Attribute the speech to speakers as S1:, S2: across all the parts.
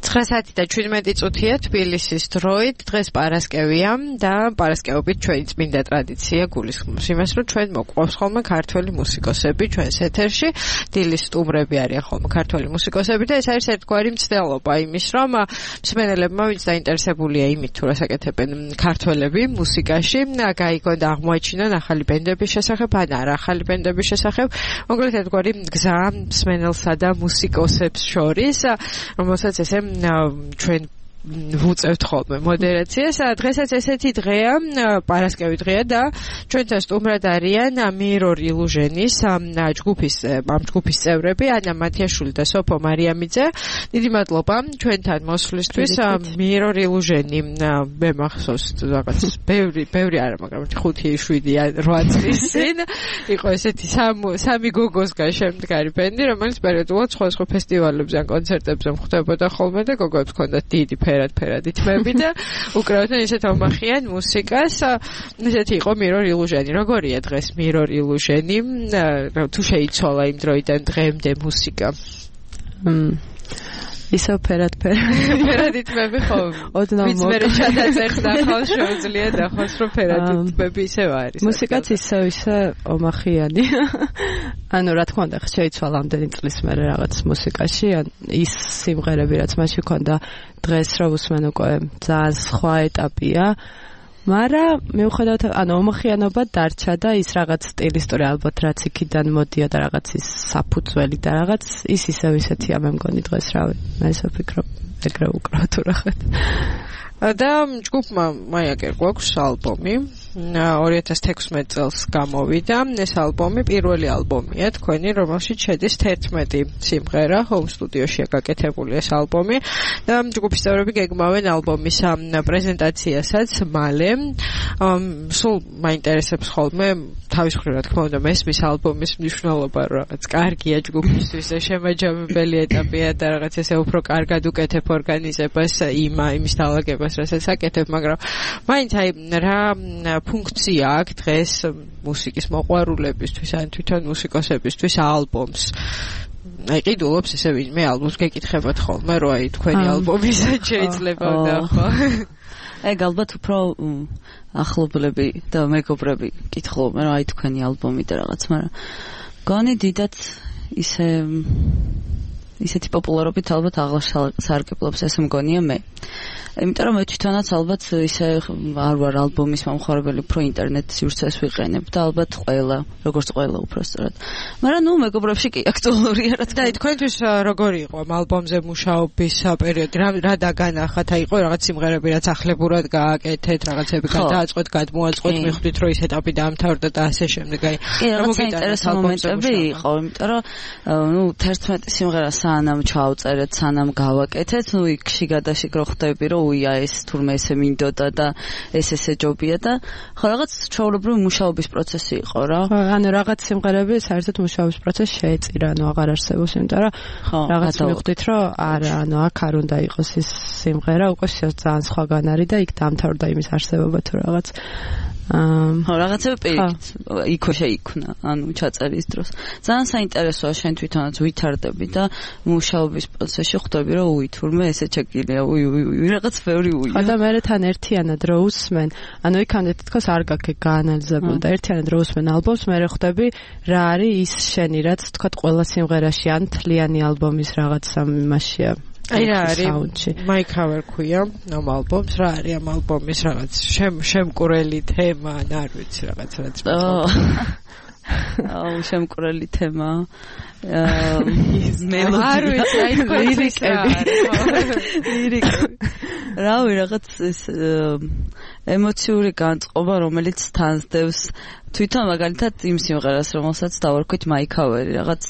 S1: 9:17 წუთია თბილისის დროით, დღეს პარასკევია და პარასკევობით ჩვენი წმინდა ტრადიცია გულისხმობს იმას, რომ ჩვენ მოყვავს ხოლმე ქართველი მუსიკოსები ჩვენს ეთერში, დილის სტუმრები არიან ხოლმე ქართველი მუსიკოსები და ეს არის ერთგვარი მცდელობა იმის, რომ მსმენელებმა ვინც დაინტერესებულია იმით, თუ რას აკეთებენ ქართველები მუსიკაში, გაიგონ და აღმოაჩინონ ახალი ბენდების შესახებ, ან არა ახალი ბენდების შესახებ, მოკლედ ერთგვარი გზა მსმენელსა და მუსიკოსებს შორის, რომელსაც ესე ჩვენ ვუწევთ ხოლმე მოდერაციას. დღესაც ესეთი დღეა, პარასკევი დღეა და ჩვენთან სტუმრად არიან მირორ ილუჟენის ჯგუფის წევრები, ანა მათიაშვილი და სოფო მარიამიძე. დიდი მადლობა ჩვენთან მოსვლისთვის. მირორ ილუჟენი მე მახსოვს რაღაც ბევრი არა, მაგრამ 5-7 წლის წინ იყო ესეთი სამი გოგოსგან შემდგარი ბენდი, რომელიც პერიოდულად სხვადასხვა ფესტივალებზე ან კონცერტებზე ხვდებოდა ხოლმე და გოგოებს ჰქონდათ დიდი ფერადი თმები და უკრავდნენ ისეთ ამახიან მუსიკას. ესეთი იყო მირორ ილუჟენი. როგორია დღეს მირორ ილუჟენი? თუ შეიცვალა იმ დროიდან დღემდე მუსიკა?
S2: ისო ფერადი
S1: თმები ხო? ვიც მე ჩადაწერს და ხალ შეუძლია დახოს რომ ფერადი თმები ისევ არის.
S2: მუსიკაც ისე ომახიანი. ანუ რა თქმა უნდა შეიცვალა ამდენი წლის მერე რაღაც მუსიკაში, ან ის სიმღერები რაც მაშინ ქონდა დღეს რო უსმენ უკვე ძალიან სხვა ეტაპია. მაგრამ მიუხედავად ანუ ომახიანობა დარჩა და ის რაღაც სტილისტური ალბათ რაც იქიდან მოდია და რაღაც ის საფუძველი და რაღაც ის ისევ ისეთია მე მგონი დღეს რავი. მე ისე ვფიქრობ ეგრე უკრავ თუ რაღაც.
S1: და ჯგუფმა მაიაკერ გვაქვს ალბომი 2016 წელს გამოვიდა. ეს ალბომი პირველი ალბომია თქვენი, რომელშიც შედის 11 სიმღერა. ჰოუმ სტუდიოშია გაკეთებული ეს ალბომი და ჯგუფის წევრები გეგმავენ ალბომის პრეზენტაციასაც მალე. სულ მაინტერესებს ხოლმე თავის მხრივ რა თქმა უნდა მესმის ალბომის მნიშვნელობა, რაღაც კარგია ჯგუფისთვის და შემაჯამებელი ეტაპია და რაღაც ესე უფრო კარგად უკეთებ ორგანიზებას იმის დაალაგებას რასაც აკეთებ, მაგრამ მაინც აი რა ფუნქცია აქვს დღეს მუსიკის მოყვარულებისთვის ან თვითონ მუსიკოსებისთვის ალბომს. აი ყიდულობს ესე ვინმე ალბომს გეკითხებათ ხოლმე რომ აი თქვენი ალბომის შეიძლება და ხო.
S3: ეგ ალბათ უფრო ახლობლები და მეგობრები კითხულობენ რომ აი თქვენი ალბომი და რაღაც, მაგრამ გონი დიდად ისეთი პოპულარობით ალბათ აღარ სარგებლობს, ესე მგონია მე. იმიტომ რომ მე თვითონაც ალბათ ისე არ ვარ ალბომის მომხმარებელი, უფრო ინტერნეტ სივრცეს ვიყენებ და ალბათ ყველა, როგორც ყველა უბრალოდ. მაგრამ ნუ მეგობრებში კი აქტუალურია რა თქმა უნდა.
S1: თქვენთვის როგორი იყო ამ ალბომზე მუშაობის პერიოდი? რა დაგანახათ? აი იყო რაღაც სიმღერები რაც ახლებურად გააკეთეთ, რაღაცები გადააწყვეთ, გადმოაწყვეთ, მიხვდით რომ ის ეტაპი დაამთავრდა და ასე შემდეგ. აი
S3: რაღაც საინტერესო მომენტები იყო, იმიტომ რომ ნუ 11 სიმღერა სანამ ჩავწერეთ, სანამ გავაკეთეთ, ნუ იქ შიგადაშიგ რო ხვდები რომ უია ეს თურმე ესე მინდოდა და ესე ჯობია და ხო რაღაც ჩვეულებრივი მუშაობის პროცესი იყო რა.
S2: ანუ რაღაც სიმღერები საერთოდ მუშაობის პროცესს შეეწირა, ანუ აღარ არსებობს, იმიტომ რომ რაღაც მივხვდით რომ არა, ანუ აქ არ უნდა იყოს ის სიმღერა, უკვე ძალიან სხვაგან არის და იქ დამთავრდა იმის არსებობა თუ რაღაც.
S3: ხო რაღაცები პირიქით იქო შეიქმნა, ანუ ჩაწერის დროს. ძალიან საინტერესოა შენ თვითონაც ვითარდები და მუშაობის პროცესში ხვდები რომ უი თურმე ესე ჩეკილია, უი რაღაც ბევრი უია.
S2: ხო და მე თან ერთიანად რო უსმენ, ანუ იქამდე თითქოს არ გაქე გაანალიზებული და ერთიანად რო უსმენ ალბომს, მე ხვდები რა არის ის შენი რაც თქვა ყველა სიმღერაში ან თლიანი ალბომის რაღაც იმაშია.
S1: აი რა არის My Cover ქვია ამ ალბომს, რა არის ამ ალბომის რაღაც შემკურელი თემა, არ ვიცი რაღაც
S3: შემკურელი თემა.
S1: არ ვიცი, აი
S3: ლირიკები. რავი რაღაც ეს ემოციური განწყობა, რომელიც თანსდევს თვითონ მაგალითად იმ სიმღერას, რომელსაც დავარქვით My Cover, რაღაც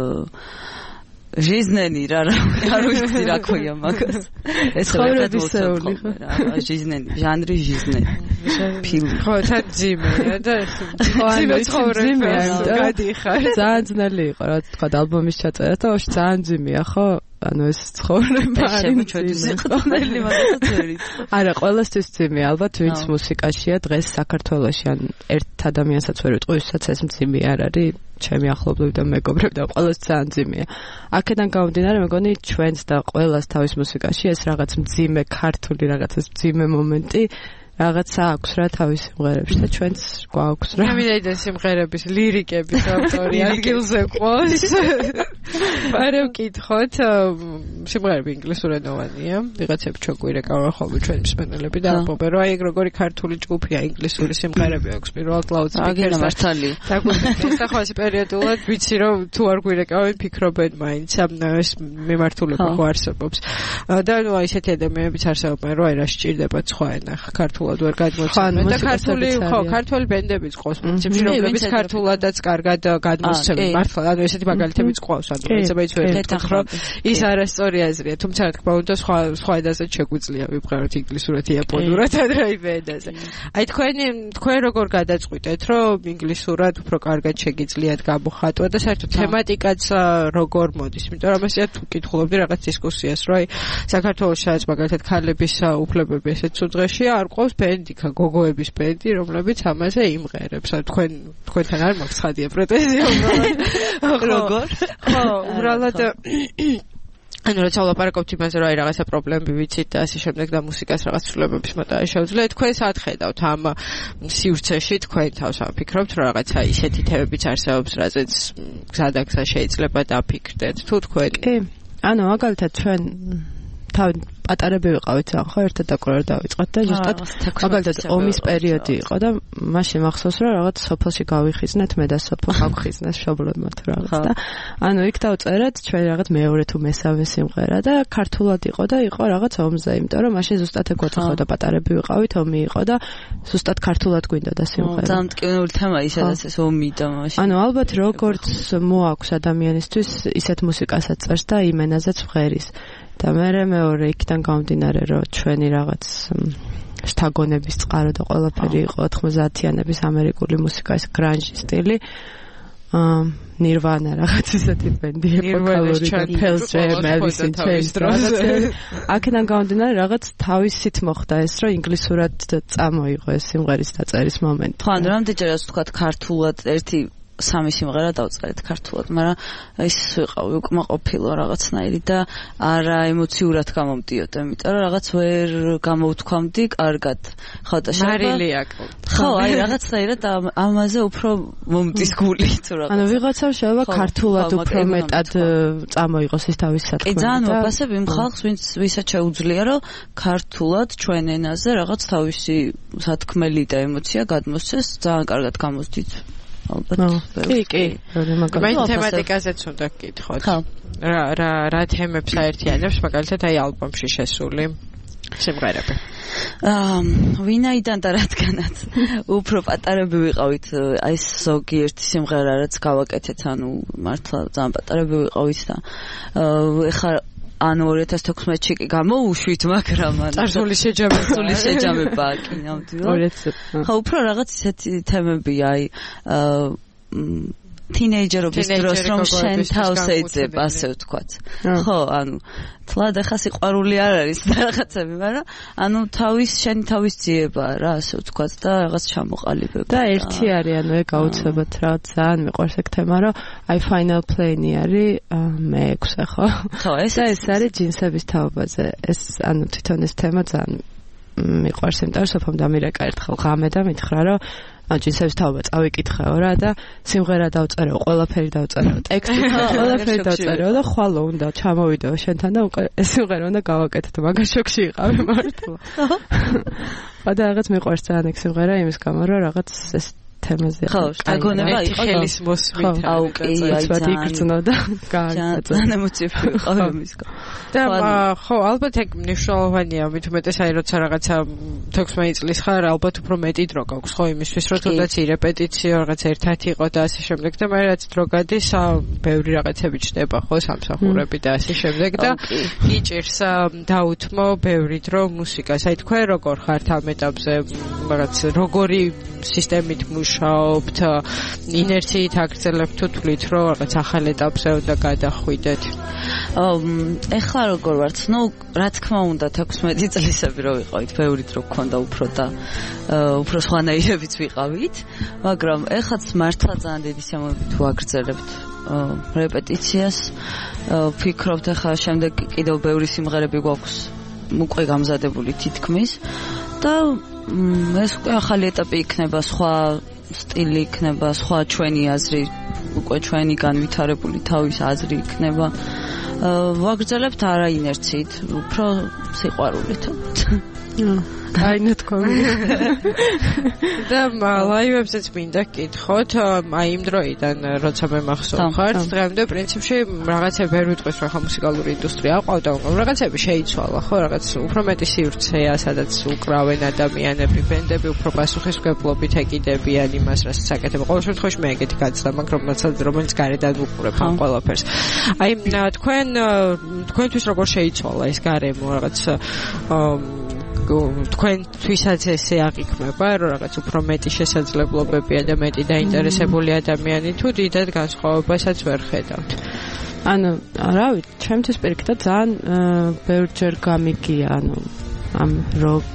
S3: ჟიზნენი რა არ ვიცი რა ქვია მაგას. ეს
S2: ცხოვრებისეული ხო?
S3: ჟიზნენი, ჟანრი ჟიზნენი. ფილმი.
S1: ხო, თან ძიმეა და ძიმე ცხოვრებია, გადიხარ.
S2: ძალიან ძნელი იყო რა თქვა ალბომის ჩაწერა და ოშ ძალიან ძიმეა ხო? ანუ ეს ცხოვრება არის
S3: ჩვენი მაგათაც
S2: არა ყველასთვის ძიმე ალბათ ვინც მუსიკაშია დღეს საქართველოში ან ერთ ადამიანსაც ვერ ვიტყვი ვისაც ეს მძიმე არ არის ჩემი ახლობლები და მეგობრები და ყველას ძალიან ძიმეა აქედან გამომდინარე მეგონი ჩვენს და ყველას თავის მუსიკაში ეს რაღაც მძიმე ქართული რაღაც ეს მძიმე მომენტი რაღაცა აქვს რა თავის სიმღერებში და ჩვენც გვაქვს რა.
S1: ამიტომ სიმღერების ლირიკების ავტორი ადგილზე ყავს. მაგრამ ვკითხოთ სიმღერები ინგლისურენოვანია. ვიღაცები ჩოგვირეკავენ ხოლმე ჩვენი მსმენელები და ამბობენ რომ აი ეგ როგორი ქართული ჯგუფია ინგლისური სიმღერები აქვს პირველად ლაუდსპიკერს
S3: მართალი.
S1: და ხო ეს პერიოდულად ვიცი რომ თუ არ გვირეკავენ ფიქრობენ მაინც ეს მიმართულება ხო არსებობს. და ნუ აი ესეთი ადამიანებიც არსებობენ რომ აი რა სჭირდება სხვა ენა ქართულად ვერ გადმოცემენ და ქართული ბენდებიც ყავს პრინციპში რომლებიც ქართულადაც კარგად გადმოსცემენ მართლა ანუ ესეთი მაგალითებიც ყავს ანუ ეცებაიც ვერ ეთქვა ის არასწორი აზრია თუმცა რა თქმა უნდა სხვა ენაზეც შეგვიძლია ვიბღაროთ ინგლისურად იაპონურად ან რაიმე ენაზე აი თქვენ როგორ გადაწყვიტეთ რომ ინგლისურად უფრო კარგად შეგიძლიათ გამოხატვა და საერთოდ თემატიკაც როგორ მოდის იმიტომ რომ ესეა თუ კითხულობდი რაღაც დისკუსიას რომ აი საქართველოს სადაც მაგალითად ქალების უფლებები ესეც უძღეშია არ ყავს ბენდი, გოგოების ბენდი, რომლებიც ამაზე იმღერებს. თქვენთან არ მაქვს ხადია პრეტენზია უბრალოდ.
S3: როგორ?
S1: ხო, უბრალოდ ანუ როცა ვლაპარაკობთ იმაზე, რომ აი რაღაცა პრობლემები ვიცით და ასე შემდეგ და მუსიკას რაღაც ცვლილებების მოტანა შეუძლია, თქვენ სად ხედავთ ამ სივრცეში თქვენ თავს ამფიქრობთ, რომ რაღაცა ისეთი თემებიც არსებობს, რაზეც გზადაგზა შეიძლება დაფიქრდეთ. თუ თქვენ
S2: კი. ანუ მაგალითად ჩვენ თავი პატარები ვიყავით ძალიან ხო ერთად დაკვრა დავიწყოთ და ზუსტად მაგალითად ომის პერიოდი იყო და მაშინ მახსოვს რომ რაღაც სოფელში გავიხიზნეთ მე და სოფო გავხიზნეს მშობლებმა თუ რაღაც და ანუ იქ დავწერეთ ჩვენ რაღაც მეორე თუ მესამე სიმღერა და ქართულად იყო და იყო რაღაც ომზე იმიტომ რომ მაშინ ზუსტად ეგ ვეთხოვდა პატარები ვიყავით ომი იყო და ზუსტად ქართულად გვინდოდა სიმღერა
S3: ძალიან მტკივნეული თემაა ისედაც ეს ომი და მაშინ
S2: ანუ ალბათ როგორც მოაქვს ადამიანისთვის ისეთ მუსიკასაც წერს და იმ ენაზეც ვღერის და მეორე იქიდან გამომდინარე რომ ჩვენი რაღაც შთაგონების წყარო და ყველაფერი იყო 90-იანების ამერიკული მუსიკა ეს გრანჟი სტილი ნირვანა რაღაც ისეთი ბენდი ოპოკალური და Pearl Jam Alice in Chains აქედან გამომდინარე რაღაც თავისით მოხდა ეს რომ ინგლისურად წამოიღო ეს სიმღერის დაწერის მომენტი
S3: ხო ანუ რამდენჯერაც თქვა ქართულად ერთი სამი სიმღერა დავწერეთ ქართულად, მაგრამ ის ვიყავი უკმაყოფილო რაღაცნაირი და არა ემოციურად გამომდიოდა, იმიტომ რომ რაღაც ვერ გამოვთქვამდი კარგად. ხო და
S1: მარილია.
S3: ხო, აი რაღაცნაირად ამაზე უფრო მომდის გული თუ რაღაც.
S2: ანუ ვიღაცამ შეიძლება ქართულად უფრო მეტად წამოიღოს ის თავის სათქმელი.
S3: კი, ძალიან ვაფასებ იმ ხალხს, ვისაც შეუძლია რომ ქართულად ჩვენ ენაზე რაღაც თავისი სათქმელი და ემოცია გადმოსცეს, ძალიან კარგად გამოსდით.
S2: კი.
S1: მაგრამ თემატიკაზეც უნდა გკითხოთ. რა თემებს აერთიანებს მაგალითად აი ალბომში შესული სიმღერები.
S3: ვინაიდან და რადგანაც უფრო პატარები ვიყავით, აი ზოგიერთი სიმღერა რაც გავაკეთეთ, ანუ მართლა ძალიან პატარები ვიყავით და ეხლა ანუ 2016-ში კი გამოუშვით, მაგრამ
S1: წარსული
S3: შეჯამება კი ნამდვილად. ხო, უფრო რაღაც ისეთი თემები, აი თინეიჯერობის დროს რომ შენ თავს ეძებ, ასე ვთქვათ. ხო, ანუ თლად ახლა სიყვარული არ არის და რაღაცები, მაგრამ ანუ შენი თავის ძიება რა, ასე ვთქვათ და რაღაც ჩამოყალიბება.
S2: და ერთი არის, ანუ ეგ აუცილებლად რაღაც ძალიან მიყვარს ეგ თემა, რომ აი Final Plane-ი არის მე-6, ხო?
S3: ხო, ეს
S2: არის ჯინსების თაობაზე. ეს ანუ თვითონ ეს თემა ძალიან მიყვარს, იმიტომ რომ სოფამ დამირეკა ერთხელ ღამე და მითხრა, რომ ჯინსების თაობა წავიკითხეო რა და სიმღერა დავწერეო, ყველაფერი დავწერეო, ტექსტი ყველაფერი დავწერეო და ხვალო უნდა ჩამოვიდეო შენთან და უკვე ეს სიმღერა უნდა გავაკეთო, მაგას შოქში იყავი მართლა. და რაღაც მიყვარს ძალიან ეგ სიმღერა იმის გამო, რომ რაღაც ეს თემაზე.
S3: ხო, შთაგონება იყო
S1: ხელის მოსმით.
S3: აუ, კი, აი
S2: ძალიან
S3: ძალიან ემოციები ყავდა მის გამო.
S1: და ხო, ალბათ ეგ მნიშვნელოვანია, მით უმეტეს აი როცა რაღაცა 16 წლის ხარ, ალბათ უფრო მეტი დრო გაქვს, ხო, იმისთვის რომ თუნდაც რეპეტიციო რაღაც ერთად იყო და ასე შემდეგ და მე რაც დრო გადის, ბევრი რაღაცები ჩნდება, ხო, სამსახურები და ასე შემდეგ და იჭირს დაუთმო ბევრი დრო მუსიკას. აი თქვენ როგორ ხართ ამ ეტაპზე, რაღაც როგორი სისტემით მუშაობთ? მუშაობთ, ინერციით აგრძელებთ თუ თვლით, რომ რაღაც ახალ ეტაპზე უნდა გადახვიდეთ?
S3: ეხლა როგორ ვართ? ნუ რა თქმა უნდა 16 წლისები რო ვიყავით, ბევრი დრო გქონდა უფრო და უფრო სხვანაირებიც ვიყავით, მაგრამ ეხლაც მართლა ძალიან დიდი სიამოვნებით ვაგრძელებთ რეპეტიციას. ვფიქრობთ ახლა შემდეგ კიდევ ბევრი სიმღერები გვაქვს უკვე გამზადებული თითქმის და ეს უკვე ახალი ეტაპი იქნება, სხვა სტილი იქნება, სხვა ჩვენი აზრი, უკვე ჩვენი განვითარებული თავის აზრი იქნება. ვაგრძელებთ არა ინერციით, უფრო სიყვარულით.
S2: აინო თქვენ.
S1: და ლაივებზეც მინდა გკითხოთ, აი იმ დროიდან როცა მე მახსოვხარ, დღემდე პრინციპში რაღაცები ვერ ვიტყვის, რომ ხა მუსიკალური ინდუსტრია აყვავდა, რაღაცები შეიცვალა, ხო, რაღაც უფრო მეტი სივრცეა, სადაც უკრავენ ადამიანები, ბენდები უფრო პასუხისმგებლობით ეკიდებიან იმას, რასაც აკეთებენ. ყოველ შემთხვევაში მე ეგეთი გაცდა მაქვს, რომელიც გარედან უყურებ ამ ყველაფერს. აი თქვენთვის როგორ შეიცვალა ეს გარემო, რაღაც თქვენთვისაც ესე აღიქმება, რომ რაღაც უფრო მეტი შესაძლებლობებია და მეტი დაინტერესებული ადამიანი თუ დიდად განსხვავებასაც ვერ ხედავთ.
S2: ანუ, რა ვიცი, ჩემთვის პირიქითად ძალიან ბევრჯერ გამიგია, ამ როკ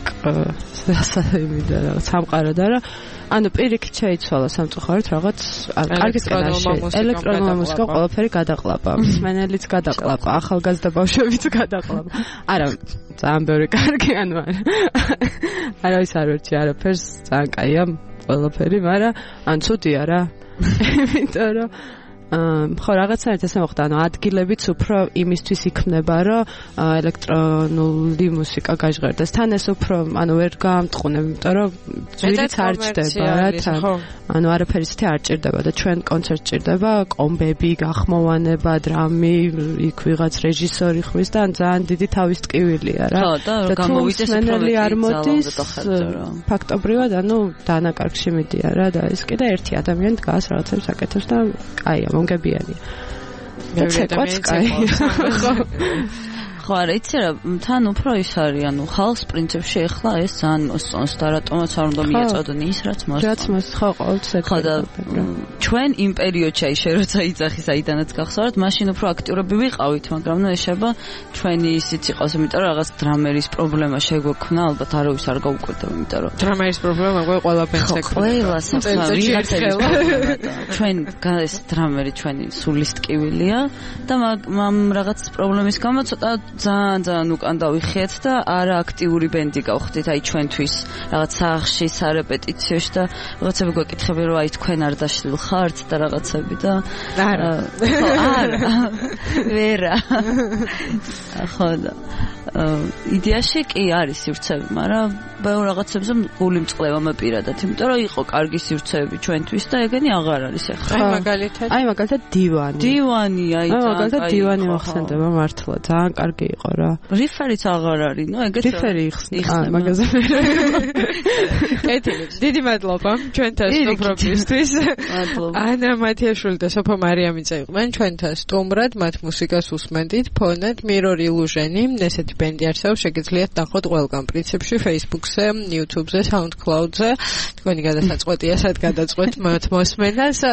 S2: სამყარო და რა ანუ პირიქით შეიცვალა სამწუხაროდ რაღაც კარგი ელექტრონული მუსიკა ყველაფერი გადაყლაპა, მსმენელიც გადაყლაპა, ახალგაზრდა ბავშვებიც გადაყლაპა. არა, ძალიან ბევრი კარგი ანუ არავის არ ვერჩი არაფერს, ძალიან კაია ყველაფერი, მაგრამ ან ცუდია რა. იმიტომ რომ ხო რაღაცნაირად ესე მოხდა, ანუ ადგილებიც უფრო იმისთვის იქმნება, რომ ელექტრონული მუსიკა გაჟღერდეს. თან ეს უფრო, ანუ ვერ გაამტყუნებ, იმიტომ რომ ძვირიც არ ჭდება რა თან. ანუ არაფერი ისეთი არ ჭირდება და ჩვენ კონცერტს ჭირდება კომბები, გახმოვანება, დრამი, იქ ვიღაც რეჟისორი ხვის და ძალიან დიდი თავის ტკივილია რა.
S3: და გამოვიდეს
S2: მენელი არ მოდის ფაქტობრივად, ანუ დანაკარგში მიდია რა და ეს კიდე ერთი ადამიანი დგას რაღაცებს აკეთებს და კაია მომგებიანია. ხო,
S3: არა, იცი რა, თან უფრო ის არის, ანუ ხალხს პრინციპში ეხლა ეს ძალიან მოსწონს და რატომაც არ უნდა მიეწოდონ ის, რაც
S2: მოსწონს. ხო, ყოველთვის
S3: ხო და ჩვენ იმ პერიოდში აი შე როცა იძახი საიდანაც გახსოვთ, მაშინ უფრო აქტიურები ვიყავით, მაგრამ ნუ ეშება ჩვენი ისიც იყოს, იმიტომ რომ რაღაც დრამერის პრობლემა შეგვექნა, ალბათ არავის არ გაუკვირდება, იმიტომ რომ
S1: დრამერის პრობლემა ყველა ბენდს ექნება.
S3: ყველას ახლა ვიღაცების პრობლემა და ჩვენ ეს დრამერი ჩვენი სულის ტკივილია და მაგ რაღაც პრობლემის გამო ცოტა ძალიან უკან დავიხიეთ და არა აქტიური ბენდი გავხდით აი ჩვენთვის რაღაც სახლში სარეპეტიციოში და რაღაცები გვეკითხები რომ აი თქვენ არ დაშლილ ხართ და რაღაცები და
S1: არა
S3: ვერა ხო და იდეაში კი არის სივრცეები, მაგრამ ბევრ რაღაცებზე გული მწყლება მე პირადად, იმიტომ რომ იყო კარგი სივრცეები ჩვენთვის და ეგენი აღარ არის ახლა.
S2: აი მაგალითად დივანი.
S3: დივანი, აი
S2: მაგალითად დივანი მოხსენდება მართლა, ძალიან კარგი იყო რა.
S3: რიფერიც აღარ არის, ნუ ეგეც
S2: რიფერი იხსნა მაგაზე.
S1: კეთილი, დიდი მადლობა ჩვენთან სტუმრობისთვის.
S3: მადლობა.
S1: ანა მათიაშვილი და სოფო მარიამიძე იყვნენ ჩვენთან სტუმრად, მათ მუსიკას უსმენდით, ფონად Mirror Illusion-ი, ესეთი ბენდი არსებობს, შეგიძლიათ ნახოთ ყველგან პრინციპში Facebook-ზე, YouTube-ზე, SoundCloud-ზე. თქვენი გადასაწყვეტია, სად გადაწყვეტ მოსმენას.